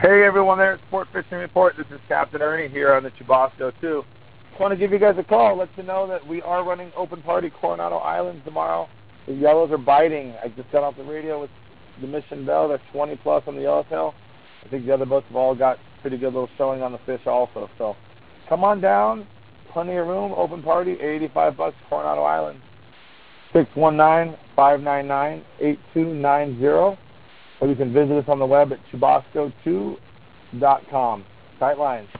Hey everyone there at Sport Fishing Report. This is Captain Ernie here on the Chubasco 2. Just want to give you guys a call, let you know that we are running open party Coronado Islands tomorrow. The yellows are biting. I just got off the radio with the Mission Bell. They're 20 plus on the yellowtail. I think the other boats have all got pretty good little showing on the fish also. So come on down. Plenty of room. Open party, $85 Coronado Islands. 619-599-8290. Or you can visit us on the web at chubasco2.com. Tight lines.